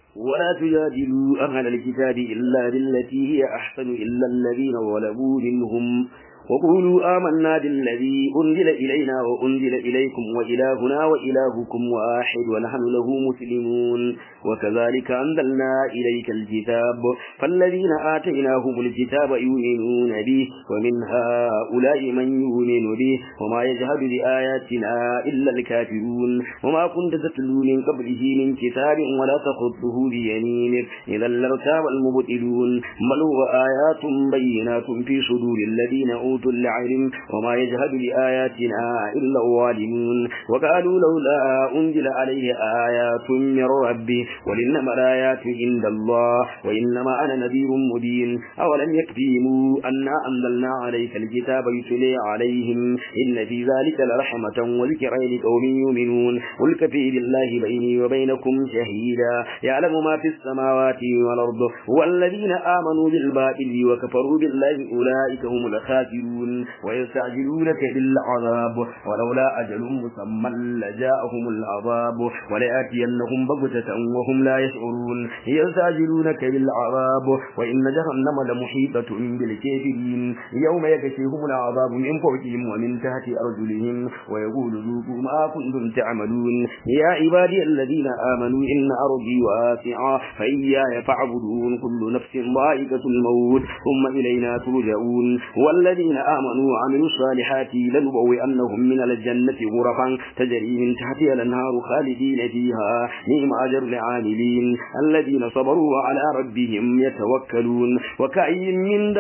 ولا تجادلوا أهل الكتاب إلا بالتي هي أحسن إلا الذين ظلموا منهم وقولوا آمنا بالذي أنزل إلينا وأنزل إليكم وإلهنا وإلهكم واحد ونحن له مسلمون وكذلك أنزلنا إليك الكتاب فالذين آتيناهم الكتاب يؤمنون به ومن هؤلاء من يؤمن به وما يجهد بآياتنا إلا الكافرون وما كنت تتلو من قبله من كتاب ولا تخطه بيمينك إذا لارتاب المبطلون بل هو آيات بينات في صدور الذين أوتوا العلم وما يجهد بآياتنا إلا الظالمون وقالوا لولا أنزل عليه آيات من ربه قل إنما الآيات عند الله وإنما أنا نذير مبين أولم يكفيهم أنا أنزلنا عليك الكتاب يتلى عليهم إن في ذلك لرحمة وذكرى لقوم يؤمنون قل كفى بالله بيني وبينكم شهيدا يعلم ما في السماوات والأرض والذين آمنوا بالباطل وكفروا بالله أولئك هم الخاسرون ويستعجلونك بالعذاب ولولا أجل مسمى لجاءهم العذاب وليأتينهم بغتة وهم لا يشعرون يستعجلونك بالعذاب وإن جهنم لمحيطة بالكافرين يوم يكشفهم العذاب من فوقهم ومن تحت أرجلهم ويقول ذوقوا ما كنتم تعملون يا عبادي الذين آمنوا إن أرضي واسعة فإياي فاعبدون كل نفس ضائقة الموت ثم إلينا ترجعون والذين آمنوا وعملوا الصالحات لنبوئنهم من الجنة غرفا تجري من تحتها الأنهار خالدين فيها نعم أجر العاملين الذين صبروا وعلى ربهم يتوكلون وكأي من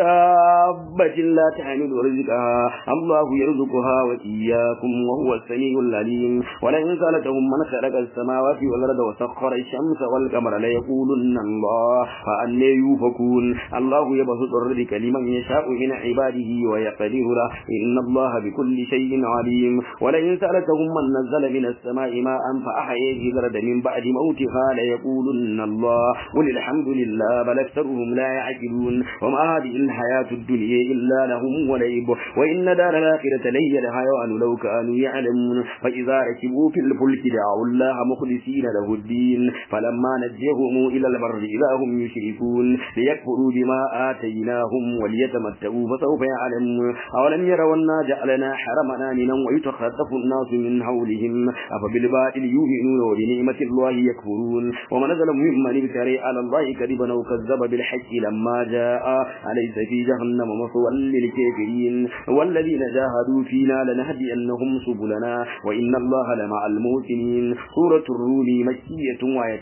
دابة لا تحمل رزقها الله يرزقها وإياكم وهو السميع العليم ولئن سألتهم من خلق السماوات والأرض وسخر الشمس والقمر ليقولن الله فأنى يؤفكون الله يبسط الرزق لمن يشاء من عباده ويقدر له إن الله بكل شيء عليم ولئن سألتهم من نزل من السماء ماء فأحيا الأرض من بعد موتها ليقولن الله قل الحمد لله بل أكثرهم لا يعقلون وما هذه الحياة الدنيا إلا لهم ولعب وإن دار الآخرة لهي الحيوان لو كانوا يعلمون فإذا ركبوا في الفلك دعوا الله مخلصين له الدين فلما نجيهم إلى البر إذا هم يشركون ليكفروا بما آتيناهم وليتمتعوا فسوف يعلمون أولم يروا أنا جعلنا حرمنا آمنا ويتخطف الناس من حولهم أفبالباطل يؤمنون وبنعمة الله يكفرون ومن أظلم ممن افترى على الله كذبا وكذب بالحق لما جاء أليس في جهنم مثوى للكافرين والذين جاهدوا فينا لنهدينهم سبلنا وإن الله لمع المحسنين سورة الروم مكية وآية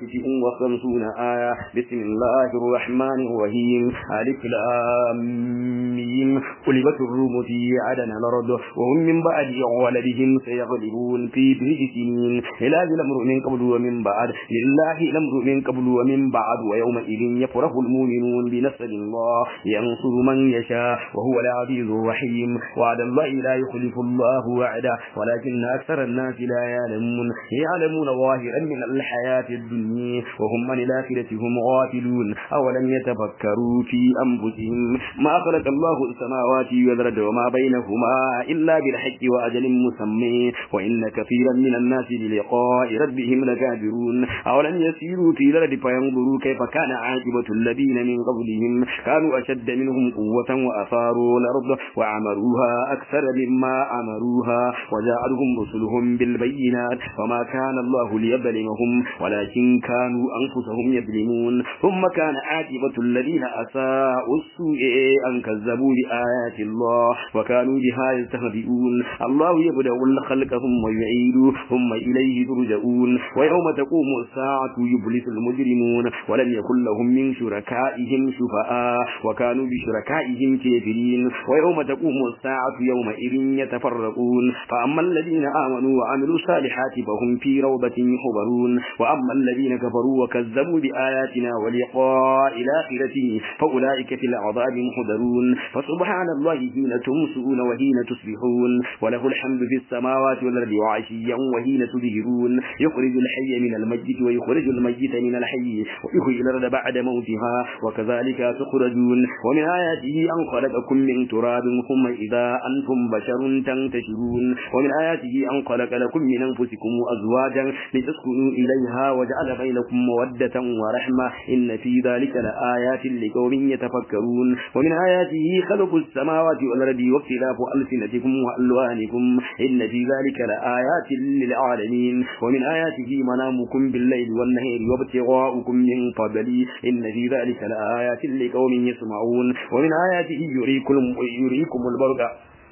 59 آية بسم الله الرحمن الرحيم ألف لام ميم غلبت الروم في عدن الأرض وهم من بعد غلبهم سيغلبون في بضع سنين لله الأمر من قبل ومن بعد لله الأمر من قبل ومن بعد ويومئذ يفرح المؤمنون بنصر الله ينصر من يشاء وهو العزيز الرحيم وعد الله لا يخلف الله وعده ولكن أكثر الناس لا يعلمون ظاهرا من الحياة الدنيا وهم عن الآخرة هم غافلون أولم يتفكروا في أنفسهم ما خلق الله السماوات والأرض وما بينهما إلا بالحق وأجل مسمى وإن كثيرا من الناس بلقاء ربهم لكافرون أولم يسيروا في الأرض فينظروا كيف كان عاقبة الذين من قبلهم كانوا أشد منهم قوة وأثاروا الأرض وعمروها أكثر مما عمروها وجاءتهم رسلهم بالبينات وما كان الله ليظلمهم ولكن كانوا أنفسهم يظلمون ثم كان عاقبة الذين أساءوا السوء أن كذبوا بآيات الله وكانوا بها يستهزئون الله يبدأ الخلق ثم يعيد ثم إليه ترجعون ويوم تقوم الساعة يبلس المجرمون ولم يكن لهم من شركائهم شفعاء وكانوا بشركائهم كافرين ويوم تقوم الساعة يومئذ يتفرقون فأما الذين آمنوا وعملوا الصالحات فهم في روضة يحبرون وأما الذين كفروا وكذبوا بآياتنا ولقاء الآخرة فأولئك في العذاب محضرون فسبحان الله حين تمسون وحين تصبحون وله الحمد في السماوات والأرض وعشيا وحين تظهرون يخرج الحي من الميت ويخرج الميت من الحي ويحيي الأرض بعد موتها وكذلك تخرجون ومن آياته أن خلقكم من تراب ثم إذا أنتم بشر تنتشرون ومن آياته أن خلق لكم من أنفسكم أزواجا لتسكنوا إليها وجعل بينكم مودة ورحمة إن في ذلك لآيات لقوم يتفكرون ومن آياته خلق السماوات والأرض واختلاف ألسنتكم وألوانكم إن في ذلك لآيات للعالمين ومن آياته منامكم بالليل والنهار وابتغاؤكم من فضله إن في ذلك لآيات لقوم يسمعون ومن آياته يريكم البرق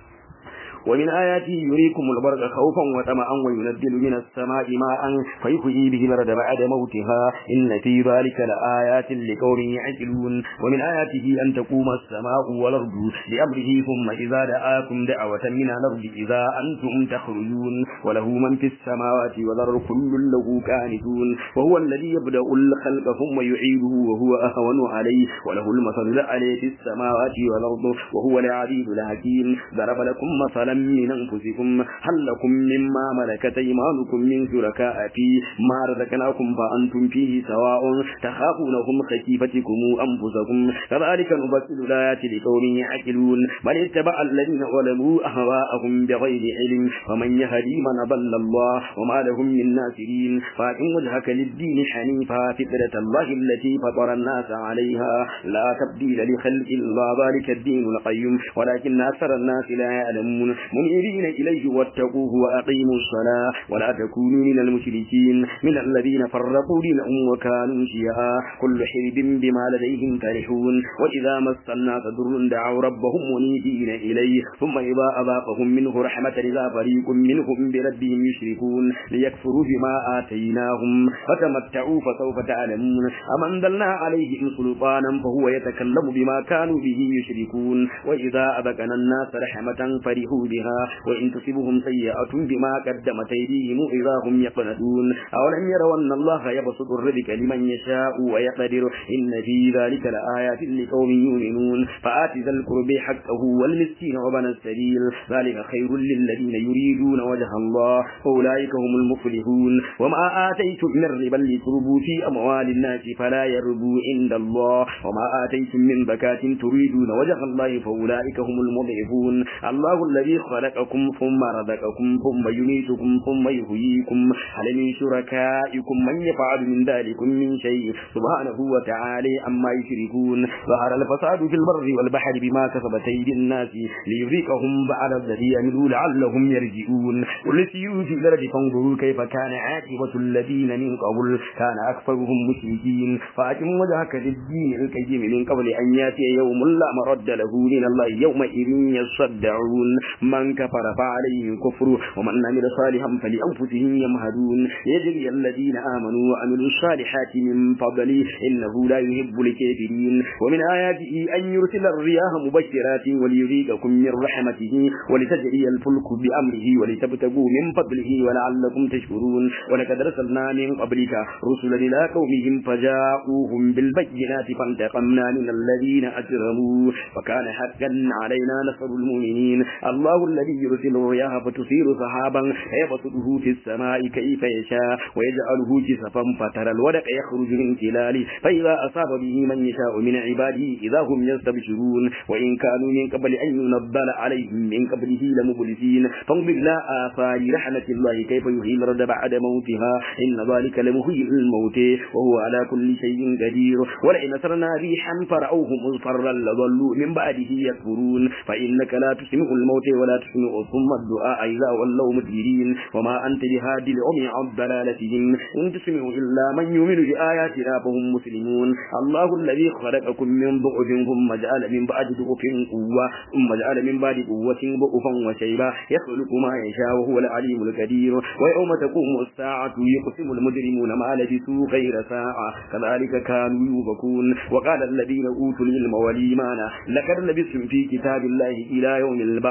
ومن آياته يريكم البرق خوفا وطمعا وينزل من السماء ماء فيحيي به الأرض بعد موتها إن في ذلك لآيات لقوم يعقلون ومن آياته أن تقوم السماء والأرض بأمره ثم إذا دعاكم دعوة من الأرض إذا أنتم تخرجون وله من في السماوات والأرض كل له كانتون وهو الذي يبدأ الخلق ثم يعيده وهو أهون عليه وله المثل الأعلى في السماوات والأرض وهو العزيز الحكيم ضرب لكم مثلا من أنفسكم هل لكم مما ملكت أيمانكم من شركاء في ما رزقناكم فأنتم فيه سواء تخافونهم خيفتكم أنفسكم كذلك نفصل الآيات لقوم يعقلون بل اتبع الذين ظلموا أهواءهم بغير علم ومن يهدي من ضل الله وما لهم من ناصرين فأقم وجهك للدين حنيفا فطرة الله التي فطر الناس عليها لا تبديل لخلق الله ذلك الدين القيم ولكن أكثر الناس لا يعلمون منيرين إليه واتقوه وأقيموا الصلاة ولا تكونوا من المشركين من الذين فرقوا دينهم وكانوا شيعا كل حزب بما لديهم فرحون وإذا مس الناس ضر دعوا ربهم منيبين إليه ثم إذا أذاقهم منه رحمة إذا فريق منهم بربهم يشركون ليكفروا بما آتيناهم فتمتعوا فسوف تعلمون أم أنزلنا عليهم سلطانا فهو يتكلم بما كانوا به يشركون وإذا أذقنا الناس رحمة فرحوا بها وإن تصبهم سيئة بما قدمت أيديهم إذا هم يقنطون أولم يروا أن الله يبسط الرزق لمن يشاء ويقدر إن في ذلك لآيات لقوم يؤمنون فآت ذا القرب حقه والمسكين وابن السبيل ذلك خير للذين يريدون وجه الله أولئك هم المفلحون وما آتيتم من ربا لتربوا في أموال الناس فلا يربوا عند الله وما آتيتم من زكاة تريدون وجه الله فأولئك هم المضعفون الله الذي خلقكم ثم رزقكم ثم يميتكم ثم يحييكم هل من شركائكم من يفعل من ذلك من شيء سبحانه وتعالى عما يشركون ظهر الفساد في البر والبحر بما كسبت أيدي الناس ليذيقهم بعد الذي عملوا لعلهم يرجعون قل سيروا في الأرض فانظروا كيف كان عاقبة الذين من قبل كان أكثرهم مشركين فأقم وجهك للدين القيم من قبل أن يأتي يوم لا مرد له من الله يومئذ يصدعون من كفر فعليه الكفر ومن عمل صالحا فلأنفسهم يمهدون يجري الذين آمنوا وعملوا الصالحات من فضله إنه لا يحب الكافرين ومن آياته أن يرسل الرياح مبشرات وليذيقكم من رحمته ولتجري الفلك بأمره ولتبتغوا من فضله ولعلكم تشكرون ولقد أرسلنا من قبلك رسلا إلى قومهم فجاءوهم بالبينات فانتقمنا من الذين أجرموا وكان حقا علينا نصر المؤمنين الله الذي يرسل الرياح فتثير سحابا فيبسطه في السماء كيف يشاء ويجعله كسفا فترى الودق يخرج من خلاله فإذا أصاب به من يشاء من عباده إذا هم يستبشرون وإن كانوا من قبل أن ينزل عليهم من قبله لمبلسين فانظر إلى آثار رحمة الله كيف يحيي الأرض بعد موتها إن ذلك لمحيي الموت وهو على كل شيء قدير ولئن أسرنا ريحا فرأوه مصفرا لظلوا من بعده يكفرون فإنك لا تسمع الموت ولا تسمع ثم الدعاء إذا ولوا مدبرين وما أنت بهادي العمي عن ضلالتهم إن تسمع إلا من يؤمن بآياتنا فهم مسلمون الله الذي خلقكم من ضعف ثم جعل من بعد ضعف قوة ثم جعل من بعد قوة ضعفا وشيبا يخلق ما يشاء وهو العليم القدير ويوم تقوم الساعة يقسم المجرمون ما لبثوا غير ساعة كذلك كانوا يؤفكون وقال الذين أوتوا العلم والإيمان لقد لبثتم في كتاب الله إلى يوم البعث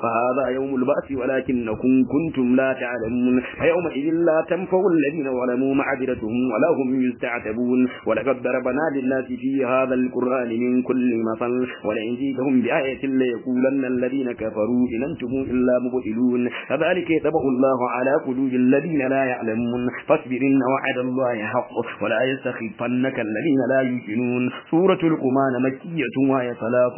فهذا يوم البعث ولكنكم كنتم لا تعلمون فيومئذ لا تنفع الذين ظلموا معذرتهم ولا هم يستعتبون ولقد ضربنا للناس في هذا القرآن من كل مثل ولئن جئتهم بآية ليقولن الذين كفروا إن أنتم إلا مبطلون كذلك يطبع الله على قلوب الذين لا يعلمون فاصبر إن وعد الله حق ولا يستخفنك الذين لا يؤمنون. سورة لقمان مكية وهي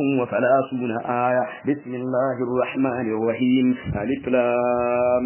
33 آية. بسم الله الرحمن الرحيم. ألف لام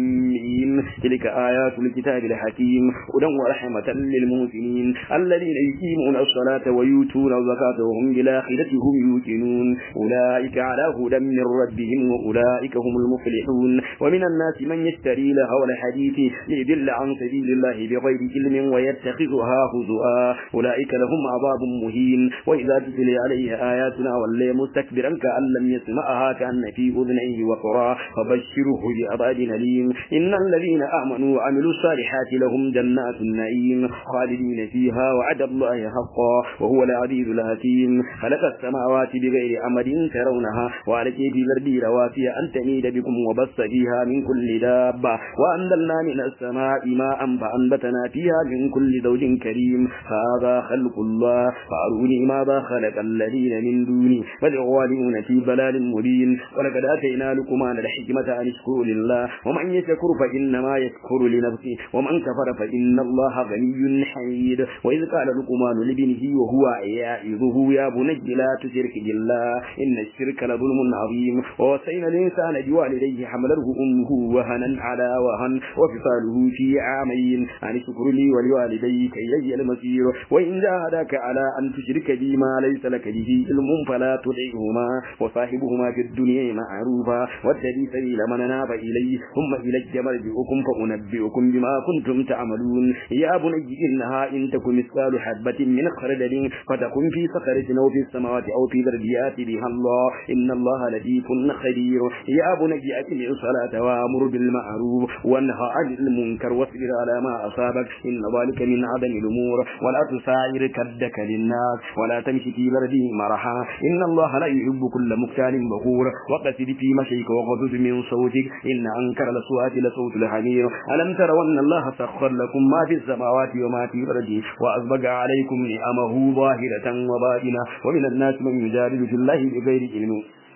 ميم. تلك آيات الكتاب الحكيم هدى ورحمة للمحسنين الذين يقيمون الصلاة ويؤتون الزكاة وهم بالآخرة هم يوقنون أولئك على هدى من ربهم وأولئك هم المفلحون. ومن الناس من يشتري لهو الحديث ليضل عن سبيل الله بغير علم ويتخذها هزوا أولئك لهم عذاب مهين. وإذا تتلي عليه آياتنا ولي مستكبرا كأن لم يسمعها كأن في أذنيه وقرا فبشره بعذاب أليم. إن الذين آمنوا وعملوا الصالحات لهم جنات النعيم خالدين فيها وعد الله حقا وهو العزيز الحكيم. خلق السماوات بغير عمد ترونها وألقى في الأرض رواسي أن تميد بكم وبث فيها من كل دابة وأنزلنا من السماء ماء فأنبتنا فيها من كل زوج كريم. هذا خلق الله فأروني ماذا خلق الذين من دوني بل الظالمون في ضلال مبين. ولقد آتينا لقمان الحكمة أن اشكر لله ومن يشكر فإنما يشكر لنفسه ومن كفر فإن الله غني حميد. وإذ قال لقمان لابنه وهو يعظه يا بني لا تشرك بالله إن الشرك لظلم عظيم. ووصينا الإنسان بوالديه حمله أمه وهنا على وهن وفصاله في عامين أن اشكر لي ولوالديك إلي المصير. وإن جاهداك على أن تشرك بي ما ليس لك به علم فلا تطعهما وصاحبهما في الدنيا معروفا واتبع سبيل من أناب إليه ثم إلي مرجعكم فأنبئكم بما كنتم تعملون. يا بني إنها إن تكن مثقال حبة من خردل فتكن في صخرة أو في السماوات أو في الأرض يأتي بها الله إن الله لطيف خبير. يا بني أقم الصلاة وأمر بالمعروف وانهى عن المنكر واصبر على ما أصابك إن ذلك من عدم الأمور. ولا تساعر كدك للناس ولا تمشي في الأرض مرحا إن الله لا يحب كل مختال فخور. وقصد في مشيك وغضض من صوتك إن أنكر الأصوات لصوت الحمير. ألم تروا أن الله سخر لكم ما في السماوات وما في الأرض وأسبغ عليكم نعمه ظاهرة وباطنة ومن الناس من يجادل في الله بغير علم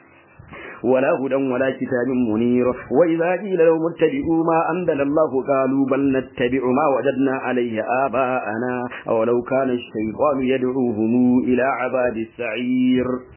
ولا هدى ولا كتاب منير. وإذا قيل لهم اتبعوا ما أنزل الله قالوا بل نتبع ما وجدنا عليه آباءنا أولو كان الشيطان يدعوهم إلى عذاب السعير.